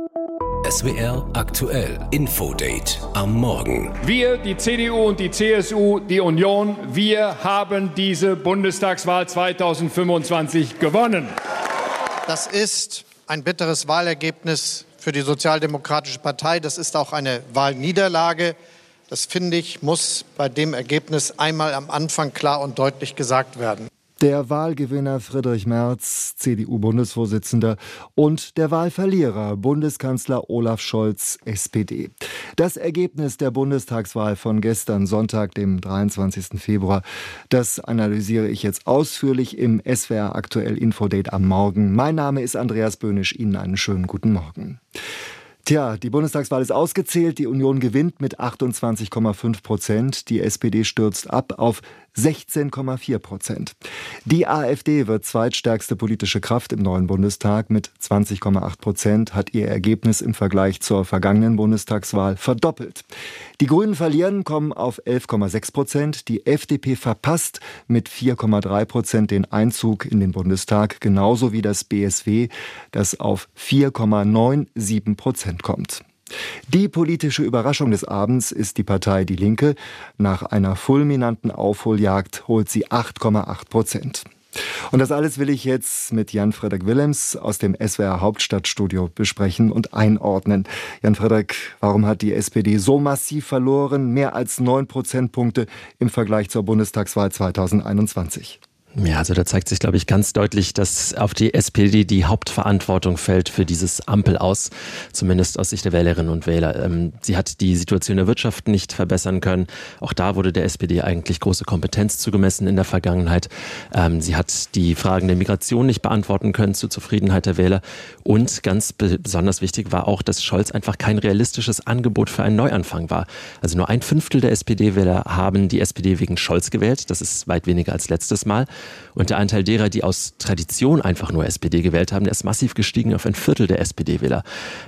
SWR aktuell Infodate am Morgen. Wir, die CDU und die CSU, die Union, wir haben diese Bundestagswahl 2025 gewonnen. Das ist ein bitteres Wahlergebnis für die Sozialdemokratische Partei. Das ist auch eine Wahlniederlage. Das, finde ich, muss bei dem Ergebnis einmal am Anfang klar und deutlich gesagt werden. Der Wahlgewinner Friedrich Merz, CDU-Bundesvorsitzender, und der Wahlverlierer Bundeskanzler Olaf Scholz, SPD. Das Ergebnis der Bundestagswahl von gestern Sonntag, dem 23. Februar, das analysiere ich jetzt ausführlich im SWR aktuell Infodate am Morgen. Mein Name ist Andreas Böhnisch, Ihnen einen schönen guten Morgen. Tja, die Bundestagswahl ist ausgezählt, die Union gewinnt mit 28,5%, die SPD stürzt ab auf 16,4%. Die AfD wird zweitstärkste politische Kraft im neuen Bundestag mit 20,8%, hat ihr Ergebnis im Vergleich zur vergangenen Bundestagswahl verdoppelt. Die Grünen verlieren, kommen auf 11,6%, die FDP verpasst mit 4,3% den Einzug in den Bundestag, genauso wie das BSW, das auf 4,97% kommt. Die politische Überraschung des Abends ist die Partei Die Linke. Nach einer fulminanten Aufholjagd holt sie 8,8%. Und das alles will ich jetzt mit Jan-Frederik Willems aus dem SWR Hauptstadtstudio besprechen und einordnen. Jan-Frederik, warum hat die SPD so massiv verloren? Mehr als 9 Prozentpunkte im Vergleich zur Bundestagswahl 2021. Ja, also da zeigt sich, glaube ich, ganz deutlich, dass auf die SPD die Hauptverantwortung fällt für dieses Ampel-Aus, zumindest aus Sicht der Wählerinnen und Wähler. Sie hat die Situation der Wirtschaft nicht verbessern können. Auch da wurde der SPD eigentlich große Kompetenz zugemessen in der Vergangenheit. Sie hat die Fragen der Migration nicht beantworten können zur Zufriedenheit der Wähler. Und ganz besonders wichtig war auch, dass Scholz einfach kein realistisches Angebot für einen Neuanfang war. Also nur 1/5 der SPD-Wähler haben die SPD wegen Scholz gewählt. Das ist weit weniger als letztes Mal. Und der Anteil derer, die aus Tradition einfach nur SPD gewählt haben, der ist massiv gestiegen auf 1/4 der SPD-Wähler.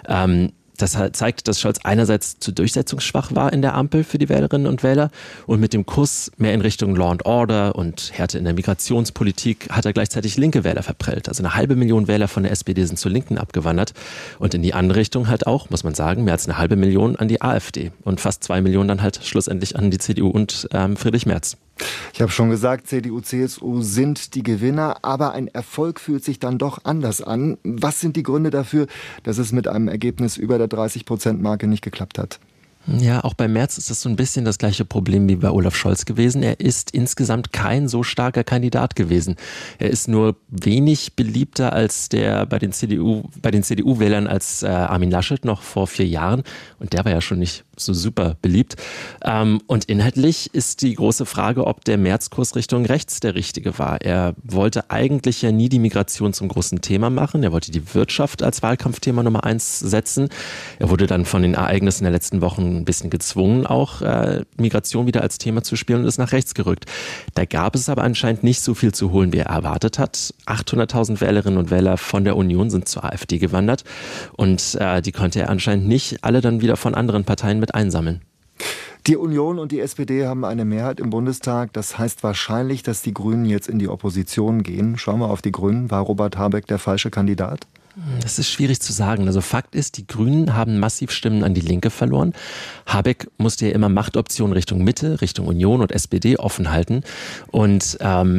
Das zeigt, dass Scholz einerseits zu durchsetzungsschwach war in der Ampel für die Wählerinnen und Wähler und mit dem Kurs mehr in Richtung Law and Order und Härte in der Migrationspolitik hat er gleichzeitig linke Wähler verprellt. Also 500.000 Wähler von der SPD sind zur Linken abgewandert und in die andere Richtung halt auch, muss man sagen, mehr als 500.000 an die AfD und fast 2 Millionen dann halt schlussendlich an die CDU und Friedrich Merz. Ich habe schon gesagt, CDU, CSU sind die Gewinner, aber ein Erfolg fühlt sich dann doch anders an. Was sind die Gründe dafür, dass es mit einem Ergebnis über der 30%-Marke nicht geklappt hat? Ja, auch bei Merz ist das so ein bisschen das gleiche Problem wie bei Olaf Scholz gewesen. Er ist insgesamt kein so starker Kandidat gewesen. Er ist nur wenig beliebter als der bei den CDU-Wählern als Armin Laschet noch vor 4 Jahren. Und der war ja schon nicht so super beliebt. Und inhaltlich ist die große Frage, ob der Merz-Kurs Richtung rechts der richtige war. Er wollte eigentlich ja nie die Migration zum großen Thema machen. Er wollte die Wirtschaft als Wahlkampfthema Nummer 1 setzen. Er wurde dann von den Ereignissen der letzten Wochen ein bisschen gezwungen, auch Migration wieder als Thema zu spielen und ist nach rechts gerückt. Da gab es aber anscheinend nicht so viel zu holen, wie er erwartet hat. 800.000 Wählerinnen und Wähler von der Union sind zur AfD gewandert und die konnte er anscheinend nicht alle dann wieder von anderen Parteien mit einsammeln. Die Union und die SPD haben eine Mehrheit im Bundestag. Das heißt wahrscheinlich, dass die Grünen jetzt in die Opposition gehen. Schauen wir auf die Grünen. War Robert Habeck der falsche Kandidat? Das ist schwierig zu sagen. Also Fakt ist, die Grünen haben massiv Stimmen an die Linke verloren. Habeck musste ja immer Machtoptionen Richtung Mitte, Richtung Union und SPD offen halten. Und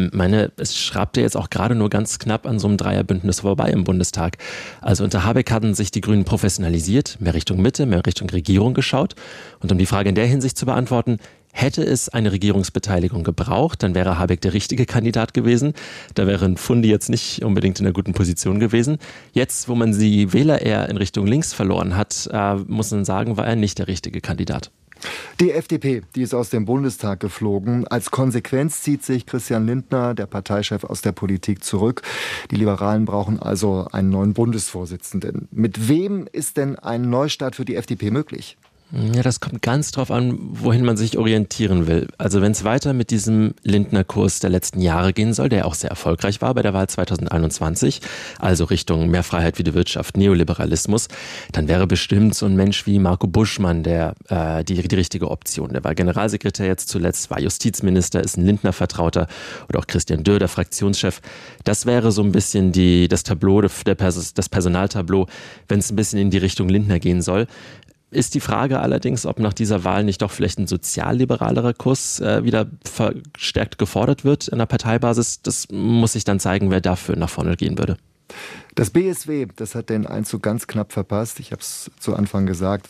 es schraubte jetzt auch gerade nur ganz knapp an so einem Dreierbündnis vorbei im Bundestag. Also unter Habeck hatten sich die Grünen professionalisiert, mehr Richtung Mitte, mehr Richtung Regierung geschaut. Und um die Frage in der Hinsicht zu beantworten, hätte es eine Regierungsbeteiligung gebraucht, dann wäre Habeck der richtige Kandidat gewesen. Da wäre ein Fundi jetzt nicht unbedingt in einer guten Position gewesen. Jetzt, wo man die Wähler eher in Richtung links verloren hat, muss man sagen, war er nicht der richtige Kandidat. Die FDP, die ist aus dem Bundestag geflogen. Als Konsequenz zieht sich Christian Lindner, der Parteichef, aus der Politik zurück. Die Liberalen brauchen also einen neuen Bundesvorsitzenden. Mit wem ist denn ein Neustart für die FDP möglich? Ja, das kommt ganz drauf an, wohin man sich orientieren will. Also wenn es weiter mit diesem Lindner Kurs der letzten Jahre gehen soll, der auch sehr erfolgreich war bei der Wahl 2021, also Richtung mehr Freiheit für die Wirtschaft, Neoliberalismus, dann wäre bestimmt so ein Mensch wie Marco Buschmann die richtige Option. Der war Generalsekretär jetzt zuletzt, war Justizminister, ist ein Lindner-Vertrauter, oder auch Christian Dürr, der Fraktionschef. Das wäre so ein bisschen das Personaltableau, wenn es ein bisschen in die Richtung Lindner gehen soll. Ist die Frage allerdings, ob nach dieser Wahl nicht doch vielleicht ein sozialliberalerer Kurs wieder verstärkt gefordert wird in der Parteibasis. Das muss sich dann zeigen, wer dafür nach vorne gehen würde. Das BSW, das hat den Einzug ganz knapp verpasst. Ich habe es zu Anfang gesagt,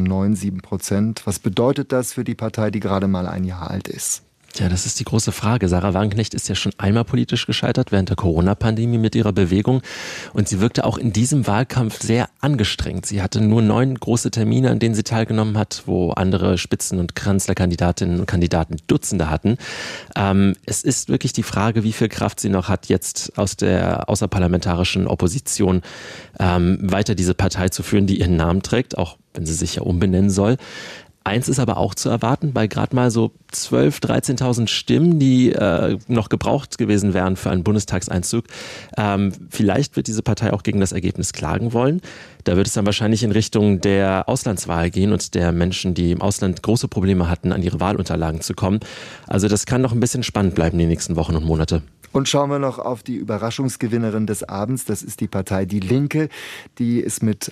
4,97%. Was bedeutet das für die Partei, die gerade mal ein Jahr alt ist? Ja, das ist die große Frage. Sarah Wagenknecht ist ja schon einmal politisch gescheitert während der Corona-Pandemie mit ihrer Bewegung. Und sie wirkte auch in diesem Wahlkampf sehr angestrengt. Sie hatte nur 9 große Termine, an denen sie teilgenommen hat, wo andere Spitzen- und Kanzlerkandidatinnen und Kandidaten Dutzende hatten. Es ist wirklich die Frage, wie viel Kraft sie noch hat, jetzt aus der außerparlamentarischen Opposition weiter diese Partei zu führen, die ihren Namen trägt, auch wenn sie sich ja umbenennen soll. Eins ist aber auch zu erwarten, bei gerade mal so 12.000, 13.000 Stimmen, die noch gebraucht gewesen wären für einen Bundestagseinzug. Vielleicht wird diese Partei auch gegen das Ergebnis klagen wollen. Da wird es dann wahrscheinlich in Richtung der Auslandswahl gehen und der Menschen, die im Ausland große Probleme hatten, an ihre Wahlunterlagen zu kommen. Also das kann noch ein bisschen spannend bleiben die nächsten Wochen und Monate. Und schauen wir noch auf die Überraschungsgewinnerin des Abends. Das ist die Partei Die Linke. Die ist mit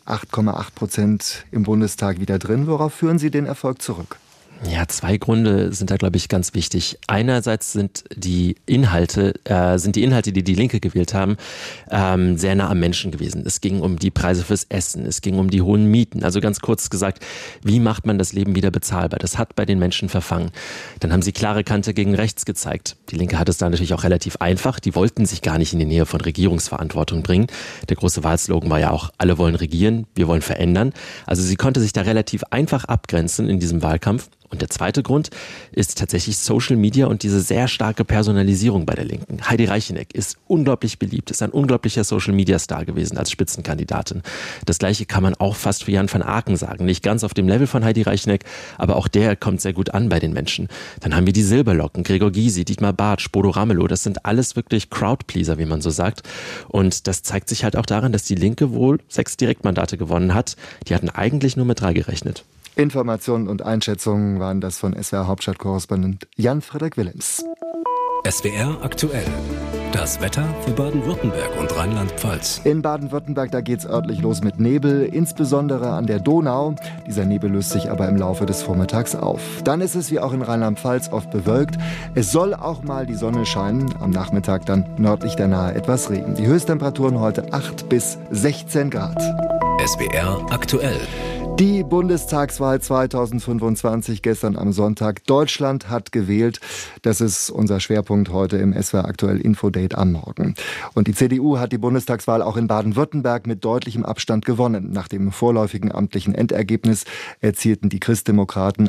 8,8% im Bundestag wieder drin. Worauf führen Sie den Erfolg zurück? Ja, 2 Gründe sind da, glaube ich, ganz wichtig. Einerseits sind die Inhalte, die die Linke gewählt haben, sehr nah am Menschen gewesen. Es ging um die Preise fürs Essen, es ging um die hohen Mieten. Also ganz kurz gesagt, wie macht man das Leben wieder bezahlbar? Das hat bei den Menschen verfangen. Dann haben sie klare Kante gegen rechts gezeigt. Die Linke hat es da natürlich auch relativ einfach. Die wollten sich gar nicht in die Nähe von Regierungsverantwortung bringen. Der große Wahlslogan war ja auch, alle wollen regieren, wir wollen verändern. Also sie konnte sich da relativ einfach abgrenzen in diesem Wahlkampf. Und der zweite Grund ist tatsächlich Social Media und diese sehr starke Personalisierung bei der Linken. Heidi Reicheneck ist unglaublich beliebt, ist ein unglaublicher Social Media Star gewesen als Spitzenkandidatin. Das Gleiche kann man auch fast für Jan van Aken sagen. Nicht ganz auf dem Level von Heidi Reicheneck, aber auch der kommt sehr gut an bei den Menschen. Dann haben wir die Silberlocken, Gregor Gysi, Dietmar Bartsch, Bodo Ramelow. Das sind alles wirklich Crowdpleaser, wie man so sagt. Und das zeigt sich halt auch daran, dass die Linke wohl 6 Direktmandate gewonnen hat. Die hatten eigentlich nur mit 3 gerechnet. Informationen und Einschätzungen waren das von SWR-Hauptstadtkorrespondent Jan-Frederik Willems. SWR aktuell. Das Wetter für Baden-Württemberg und Rheinland-Pfalz. In Baden-Württemberg, da geht's örtlich los mit Nebel, insbesondere an der Donau. Dieser Nebel löst sich aber im Laufe des Vormittags auf. Dann ist es wie auch in Rheinland-Pfalz oft bewölkt. Es soll auch mal die Sonne scheinen. Am Nachmittag dann nördlich der Nahe etwas Regen. Die Höchsttemperaturen heute 8 bis 16 Grad. SWR aktuell. Die Bundestagswahl 2025 gestern am Sonntag. Deutschland hat gewählt. Das ist unser Schwerpunkt heute im SWR aktuell Infodate am Morgen. Und die CDU hat die Bundestagswahl auch in Baden-Württemberg mit deutlichem Abstand gewonnen. Nach dem vorläufigen amtlichen Endergebnis erzielten die Christdemokraten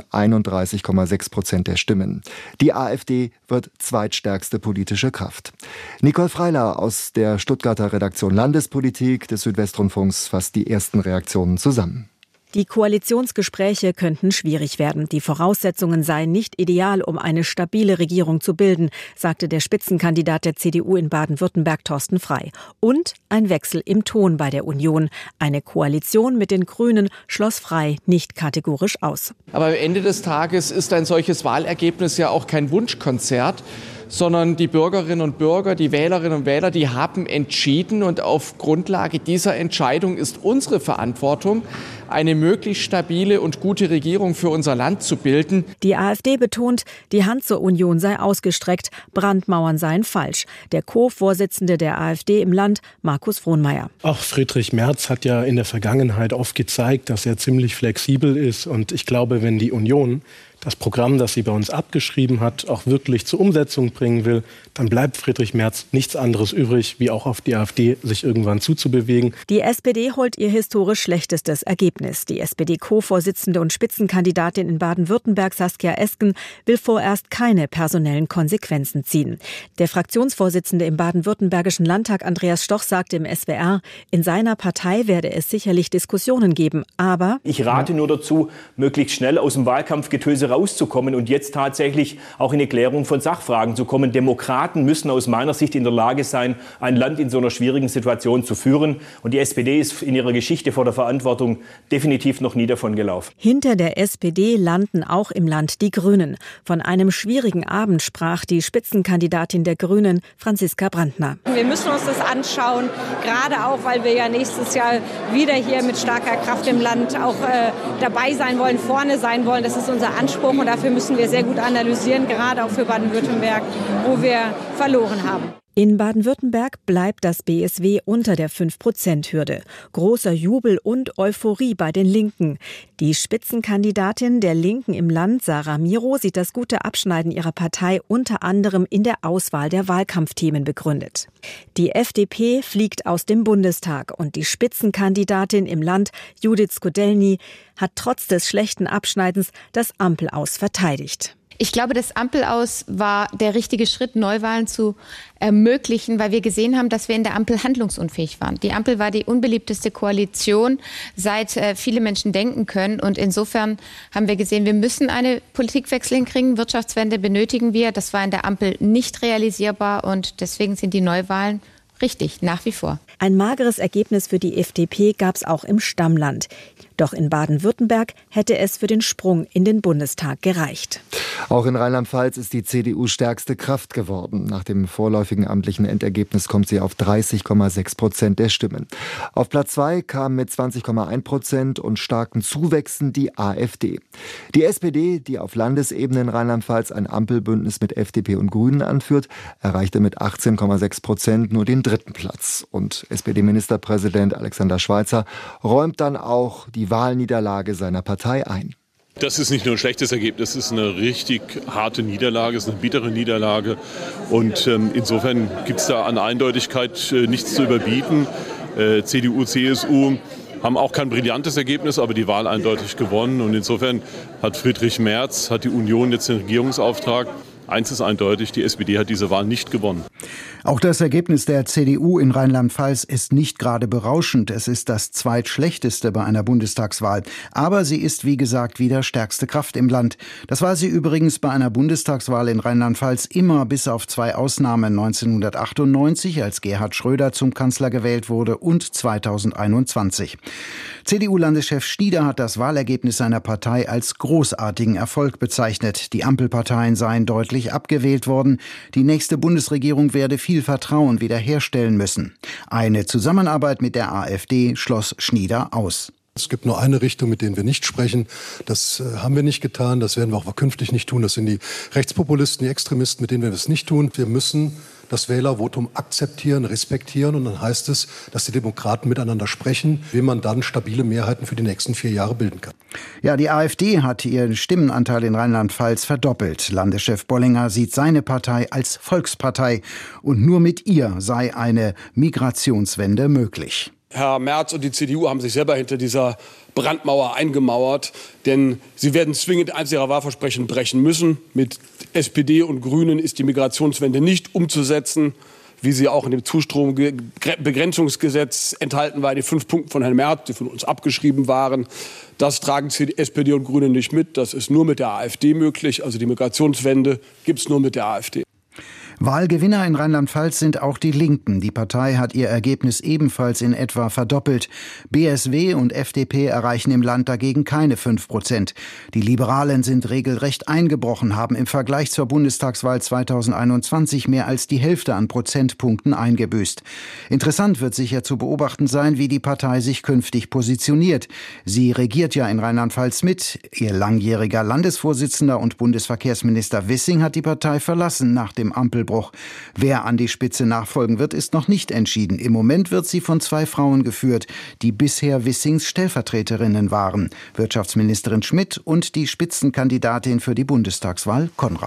31,6% der Stimmen. Die AfD wird zweitstärkste politische Kraft. Nicole Freiler aus der Stuttgarter Redaktion Landespolitik des Südwestrundfunks fasst die ersten Reaktionen zusammen. Die Koalitionsgespräche könnten schwierig werden. Die Voraussetzungen seien nicht ideal, um eine stabile Regierung zu bilden, sagte der Spitzenkandidat der CDU in Baden-Württemberg, Thorsten Frey. Und ein Wechsel im Ton bei der Union. Eine Koalition mit den Grünen schloss Frey nicht kategorisch aus. Aber am Ende des Tages ist ein solches Wahlergebnis ja auch kein Wunschkonzert, sondern die Bürgerinnen und Bürger, die Wählerinnen und Wähler, die haben entschieden. Und auf Grundlage dieser Entscheidung ist unsere Verantwortung, eine möglichst stabile und gute Regierung für unser Land zu bilden. Die AfD betont, die Hand zur Union sei ausgestreckt, Brandmauern seien falsch. Der Co-Vorsitzende der AfD im Land, Markus Frohnmayer. Auch Friedrich Merz hat ja in der Vergangenheit oft gezeigt, dass er ziemlich flexibel ist. Und ich glaube, wenn die Union das Programm, das sie bei uns abgeschrieben hat, auch wirklich zur Umsetzung bringen will, dann bleibt Friedrich Merz nichts anderes übrig, wie auch auf die AfD sich irgendwann zuzubewegen. Die SPD holt ihr historisch schlechtestes Ergebnis Ergebnis. Die SPD-Co-Vorsitzende und Spitzenkandidatin in Baden-Württemberg, Saskia Esken, will vorerst keine personellen Konsequenzen ziehen. Der Fraktionsvorsitzende im baden-württembergischen Landtag, Andreas Stoch, sagte im SWR, in seiner Partei werde es sicherlich Diskussionen geben, aber ich rate nur dazu, möglichst schnell aus dem Wahlkampfgetöse rauszukommen und jetzt tatsächlich auch in eine Klärung von Sachfragen zu kommen. Demokraten müssen aus meiner Sicht in der Lage sein, ein Land in so einer schwierigen Situation zu führen. Und die SPD ist in ihrer Geschichte vor der Verantwortung definitiv noch nie davon gelaufen. Hinter der SPD landen auch im Land die Grünen. Von einem schwierigen Abend sprach die Spitzenkandidatin der Grünen, Franziska Brandner. Wir müssen uns das anschauen, gerade auch, weil wir ja nächstes Jahr wieder hier mit starker Kraft im Land auch dabei sein wollen, vorne sein wollen. Das ist unser Anspruch und dafür müssen wir sehr gut analysieren, gerade auch für Baden-Württemberg, wo wir verloren haben. In Baden-Württemberg bleibt das BSW unter der 5%-Hürde. Großer Jubel und Euphorie bei den Linken. Die Spitzenkandidatin der Linken im Land, Sarah Miro, sieht das gute Abschneiden ihrer Partei unter anderem in der Auswahl der Wahlkampfthemen begründet. Die FDP fliegt aus dem Bundestag und die Spitzenkandidatin im Land, Judith Skudelny, hat trotz des schlechten Abschneidens das Ampelaus verteidigt. Ich glaube, das Ampelaus war der richtige Schritt, Neuwahlen zu ermöglichen, weil wir gesehen haben, dass wir in der Ampel handlungsunfähig waren. Die Ampel war die unbeliebteste Koalition, seit viele Menschen denken können. Und insofern haben wir gesehen, wir müssen eine Politikwechsel hinkriegen. Wirtschaftswende benötigen wir. Das war in der Ampel nicht realisierbar und deswegen sind die Neuwahlen richtig, nach wie vor. Ein mageres Ergebnis für die FDP gab es auch im Stammland. Doch in Baden-Württemberg hätte es für den Sprung in den Bundestag gereicht. Auch in Rheinland-Pfalz ist die CDU stärkste Kraft geworden. Nach dem vorläufigen amtlichen Endergebnis kommt sie auf 30,6% der Stimmen. Auf Platz 2 kam mit 20,1% und starken Zuwächsen die AfD. Die SPD, die auf Landesebene in Rheinland-Pfalz ein Ampelbündnis mit FDP und Grünen anführt, erreichte mit 18,6% nur den 3. Platz. Und SPD-Ministerpräsident Alexander Schweitzer räumt dann auch die Wahlniederlage seiner Partei ein. Das ist nicht nur ein schlechtes Ergebnis, das ist eine richtig harte Niederlage, es ist eine bittere Niederlage. Und insofern gibt es da an Eindeutigkeit nichts zu überbieten. CDU, CSU haben auch kein brillantes Ergebnis, aber die Wahl eindeutig gewonnen. Und insofern hat Friedrich Merz, hat die Union jetzt den Regierungsauftrag. Eins ist eindeutig, die SPD hat diese Wahl nicht gewonnen. Auch das Ergebnis der CDU in Rheinland-Pfalz ist nicht gerade berauschend. Es ist das zweitschlechteste bei einer Bundestagswahl. Aber sie ist, wie gesagt, wieder stärkste Kraft im Land. Das war sie übrigens bei einer Bundestagswahl in Rheinland-Pfalz immer, bis auf 2 Ausnahmen. 1998, als Gerhard Schröder zum Kanzler gewählt wurde, und 2021. CDU-Landeschef Schnieder hat das Wahlergebnis seiner Partei als großartigen Erfolg bezeichnet. Die Ampelparteien seien deutlich abgewählt worden. Die nächste Bundesregierung werde viel Vertrauen wiederherstellen müssen. Eine Zusammenarbeit mit der AfD schloss Schnieder aus. Es gibt nur eine Richtung, mit der wir nicht sprechen. Das haben wir nicht getan, das werden wir auch künftig nicht tun. Das sind die Rechtspopulisten, die Extremisten, mit denen wir es nicht tun. Wir müssen das Wählervotum akzeptieren, respektieren. Und dann heißt es, dass die Demokraten miteinander sprechen, wie man dann stabile Mehrheiten für die nächsten 4 Jahre bilden kann. Ja, die AfD hat ihren Stimmenanteil in Rheinland-Pfalz verdoppelt. Landeschef Bollinger sieht seine Partei als Volkspartei. Und nur mit ihr sei eine Migrationswende möglich. Herr Merz und die CDU haben sich selber hinter dieser Brandmauer eingemauert, denn sie werden zwingend eines ihrer Wahlversprechen brechen müssen. Mit SPD und Grünen ist die Migrationswende nicht umzusetzen, wie sie auch in dem Zustrombegrenzungsgesetz enthalten war, die 5 Punkte von Herrn Merz, die von uns abgeschrieben waren. Das tragen SPD und Grüne nicht mit. Das ist nur mit der AfD möglich. Also die Migrationswende gibt es nur mit der AfD. Wahlgewinner in Rheinland-Pfalz sind auch die Linken. Die Partei hat ihr Ergebnis ebenfalls in etwa verdoppelt. BSW und FDP erreichen im Land dagegen keine 5%. Die Liberalen sind regelrecht eingebrochen, haben im Vergleich zur Bundestagswahl 2021 mehr als die Hälfte an Prozentpunkten eingebüßt. Interessant wird sicher zu beobachten sein, wie die Partei sich künftig positioniert. Sie regiert ja in Rheinland-Pfalz mit. Ihr langjähriger Landesvorsitzender und Bundesverkehrsminister Wissing hat die Partei verlassen nach dem Ampelbruch. Wer an die Spitze nachfolgen wird, ist noch nicht entschieden. Im Moment wird sie von 2 Frauen geführt, die bisher Wissings Stellvertreterinnen waren. Wirtschaftsministerin Schmidt und die Spitzenkandidatin für die Bundestagswahl Konrad.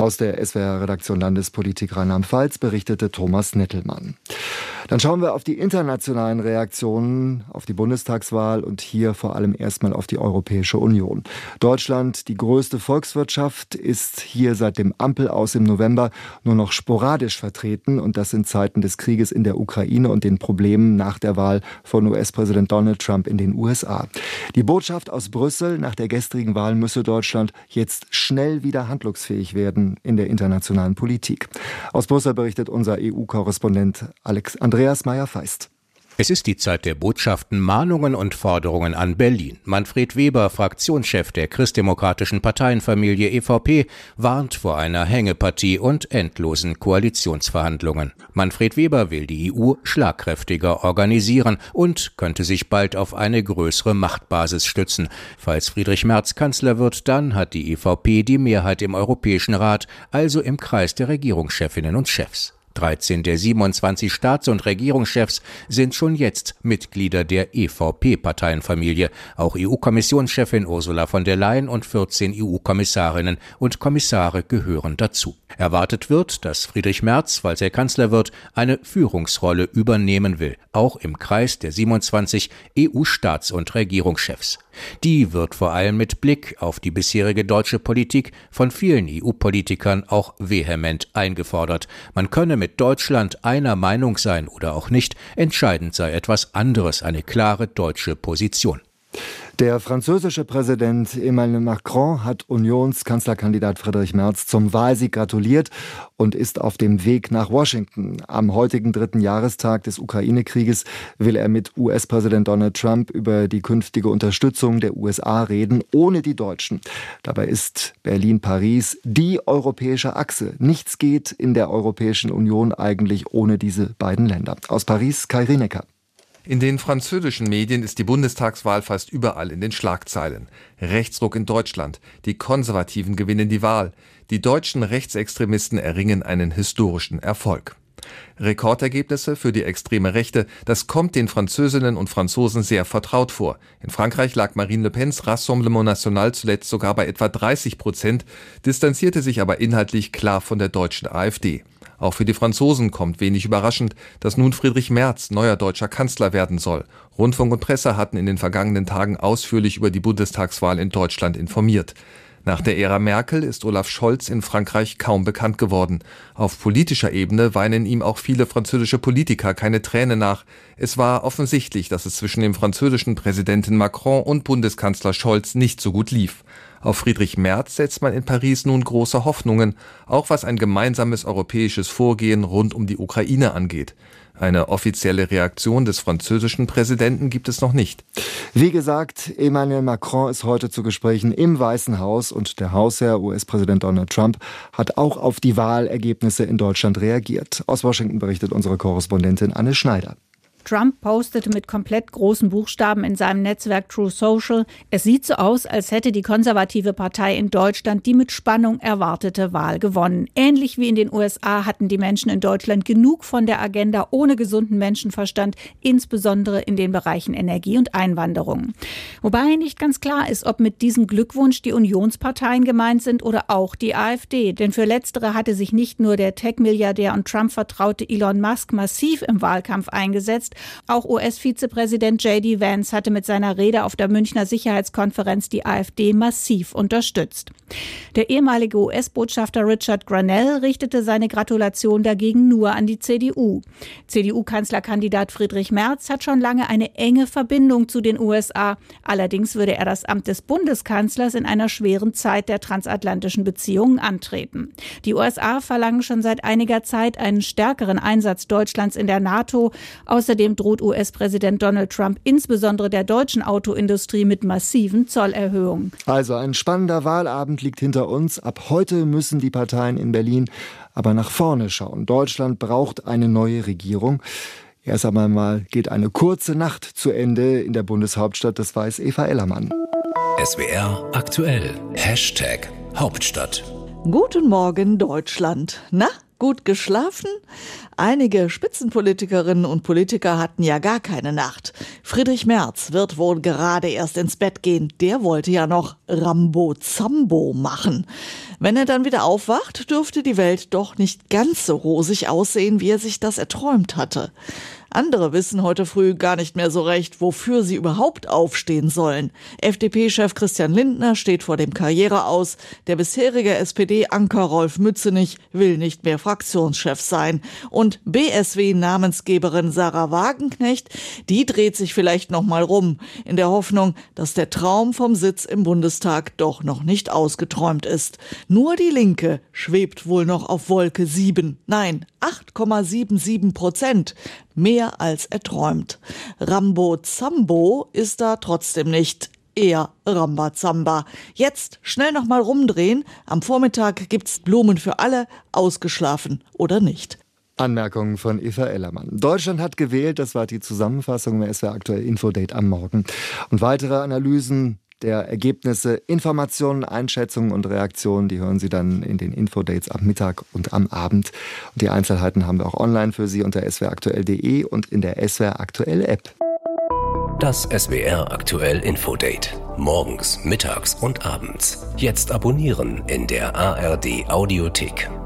Aus der SWR-Redaktion Landespolitik Rheinland-Pfalz berichtete Thomas Nettelmann. Dann schauen wir auf die internationalen Reaktionen auf die Bundestagswahl und hier vor allem erstmal auf die Europäische Union. Deutschland, die größte Volkswirtschaft, ist hier seit dem Ampelaus im November nur noch sporadisch vertreten und das in Zeiten des Krieges in der Ukraine und den Problemen nach der Wahl von US-Präsident Donald Trump in den USA. Die Botschaft aus Brüssel: Nach der gestrigen Wahl müsse Deutschland jetzt schnell wieder handlungsfähig werden in der internationalen Politik. Aus Brüssel berichtet unser EU-Korrespondent Andreas Meyer-Feist. Es ist die Zeit der Botschaften, Mahnungen und Forderungen an Berlin. Manfred Weber, Fraktionschef der christdemokratischen Parteienfamilie EVP, warnt vor einer Hängepartie und endlosen Koalitionsverhandlungen. Manfred Weber will die EU schlagkräftiger organisieren und könnte sich bald auf eine größere Machtbasis stützen. Falls Friedrich Merz Kanzler wird, dann hat die EVP die Mehrheit im Europäischen Rat, also im Kreis der Regierungschefinnen und Chefs. 13 der 27 Staats- und Regierungschefs sind schon jetzt Mitglieder der EVP-Parteienfamilie. Auch EU-Kommissionschefin Ursula von der Leyen und 14 EU-Kommissarinnen und Kommissare gehören dazu. Erwartet wird, dass Friedrich Merz, falls er Kanzler wird, eine Führungsrolle übernehmen will, auch im Kreis der 27 EU-Staats- und Regierungschefs. Die wird vor allem mit Blick auf die bisherige deutsche Politik von vielen EU-Politikern auch vehement eingefordert. Man könne mit Deutschland einer Meinung sein oder auch nicht, entscheidend sei etwas anderes, eine klare deutsche Position. Der französische Präsident Emmanuel Macron hat Unionskanzlerkandidat Friedrich Merz zum Wahlsieg gratuliert und ist auf dem Weg nach Washington. Am heutigen 3. Jahrestag des Ukraine-Krieges will er mit US-Präsident Donald Trump über die künftige Unterstützung der USA reden, ohne die Deutschen. Dabei ist Berlin-Paris die europäische Achse. Nichts geht in der Europäischen Union eigentlich ohne diese beiden Länder. Aus Paris, Kai Rinecker. In den französischen Medien ist die Bundestagswahl fast überall in den Schlagzeilen. Rechtsruck in Deutschland. Die Konservativen gewinnen die Wahl. Die deutschen Rechtsextremisten erringen einen historischen Erfolg. Rekordergebnisse für die extreme Rechte, das kommt den Französinnen und Franzosen sehr vertraut vor. In Frankreich lag Marine Le Pens Rassemblement National zuletzt sogar bei etwa 30%, distanzierte sich aber inhaltlich klar von der deutschen AfD. Auch für die Franzosen kommt wenig überraschend, dass nun Friedrich Merz neuer deutscher Kanzler werden soll. Rundfunk und Presse hatten in den vergangenen Tagen ausführlich über die Bundestagswahl in Deutschland informiert. Nach der Ära Merkel ist Olaf Scholz in Frankreich kaum bekannt geworden. Auf politischer Ebene weinen ihm auch viele französische Politiker keine Träne nach. Es war offensichtlich, dass es zwischen dem französischen Präsidenten Macron und Bundeskanzler Scholz nicht so gut lief. Auf Friedrich Merz setzt man in Paris nun große Hoffnungen, auch was ein gemeinsames europäisches Vorgehen rund um die Ukraine angeht. Eine offizielle Reaktion des französischen Präsidenten gibt es noch nicht. Wie gesagt, Emmanuel Macron ist heute zu Gesprächen im Weißen Haus und der Hausherr, US-Präsident Donald Trump, hat auch auf die Wahlergebnisse in Deutschland reagiert. Aus Washington berichtet unsere Korrespondentin Anne Schneider. Trump postete mit komplett großen Buchstaben in seinem Netzwerk True Social: Es sieht so aus, als hätte die konservative Partei in Deutschland die mit Spannung erwartete Wahl gewonnen. Ähnlich wie in den USA hatten die Menschen in Deutschland genug von der Agenda ohne gesunden Menschenverstand, insbesondere in den Bereichen Energie und Einwanderung. Wobei nicht ganz klar ist, ob mit diesem Glückwunsch die Unionsparteien gemeint sind oder auch die AfD. Denn für letztere hatte sich nicht nur der Tech-Milliardär und Trump-Vertraute Elon Musk massiv im Wahlkampf eingesetzt, auch US-Vizepräsident J.D. Vance hatte mit seiner Rede auf der Münchner Sicherheitskonferenz die AfD massiv unterstützt. Der ehemalige US-Botschafter Richard Grenell richtete seine Gratulation dagegen nur an die CDU. CDU-Kanzlerkandidat Friedrich Merz hat schon lange eine enge Verbindung zu den USA. Allerdings würde er das Amt des Bundeskanzlers in einer schweren Zeit der transatlantischen Beziehungen antreten. Die USA verlangen schon seit einiger Zeit einen stärkeren Einsatz Deutschlands in der NATO. Außerdem droht US-Präsident Donald Trump insbesondere der deutschen Autoindustrie mit massiven Zollerhöhungen. Also ein spannender Wahlabend liegt hinter uns. Ab heute müssen die Parteien in Berlin aber nach vorne schauen. Deutschland braucht eine neue Regierung. Erst einmal geht eine kurze Nacht zu Ende in der Bundeshauptstadt. Das weiß Eva Ellermann. SWR aktuell. #Hauptstadt. Guten Morgen, Deutschland. Na? Gut geschlafen? Einige Spitzenpolitikerinnen und Politiker hatten ja gar keine Nacht. Friedrich Merz wird wohl gerade erst ins Bett gehen. Der wollte ja noch Rambo-Zambo machen. Wenn er dann wieder aufwacht, dürfte die Welt doch nicht ganz so rosig aussehen, wie er sich das erträumt hatte. Andere wissen heute früh gar nicht mehr so recht, wofür sie überhaupt aufstehen sollen. FDP-Chef Christian Lindner steht vor dem Karriereaus. Der bisherige SPD-Anker Rolf Mützenich will nicht mehr Fraktionschef sein. Und BSW-Namensgeberin Sarah Wagenknecht, die dreht sich vielleicht noch mal rum, in der Hoffnung, dass der Traum vom Sitz im Bundestag doch noch nicht ausgeträumt ist. Nur die Linke schwebt wohl noch auf Wolke 7. Nein, 8,77%. Mehr als erträumt. Rambo-Zambo ist da trotzdem nicht. Eher Rambazamba. Jetzt schnell noch mal rumdrehen. Am Vormittag gibt's Blumen für alle, ausgeschlafen oder nicht. Anmerkungen von Eva Ellermann. Deutschland hat gewählt, das war die Zusammenfassung im SWR Aktuell Infodate am Morgen. Und weitere Analysen der Ergebnisse, Informationen, Einschätzungen und Reaktionen, die hören Sie dann in den Infodates am Mittag und am Abend. Und die Einzelheiten haben wir auch online für Sie unter swraktuell.de und in der SWR Aktuell App. Das SWR Aktuell Infodate. Morgens, mittags und abends. Jetzt abonnieren in der ARD Audiothek.